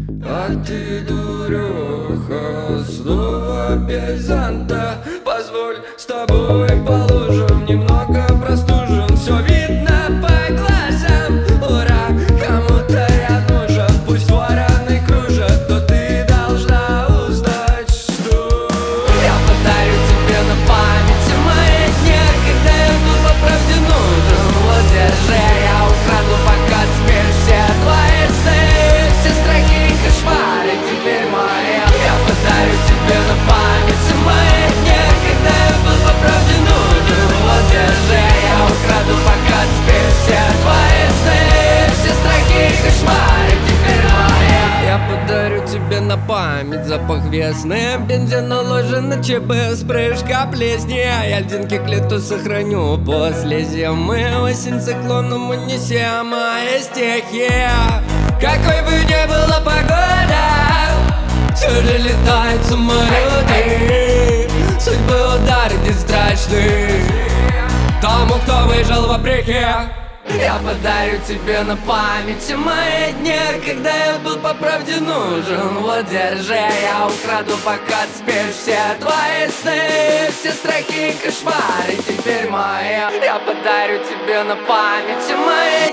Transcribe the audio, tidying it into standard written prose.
А ты, дуреха, снова без зонта. Позволь, с тобой положим, немного простужен. Все видно по глазам, ура, кому-то я нужен. Пусть вороны кружат, но ты должна узнать, что я подарю тебе на память мои дни, когда я был по правде нужен. Вот держи, я украду пока теперь все твои сны, все страхи и кошмары теперь мои. Я подарю тебе на память мои дни, когда я был по правде нужен. Вот держи, я украду пока теперь все твои сны, все страхи и кошмары теперь мои. Я подарю тебе на память запах весны, бензин уложен на ЧБ, вспрыжка плесни. Я льдинки к лету сохраню после зимы, осень циклоном унесем мои стихи. Какой бы ни была погода, все же летают самолеты. Судьбы удар страшный тому, кто выжил вопреки. Я подарю тебе на память мои дни, когда я был по правде нужен. Вот держи, я украду пока теперь все твои сны, все страхи и кошмары теперь мои. Я подарю тебе на память мои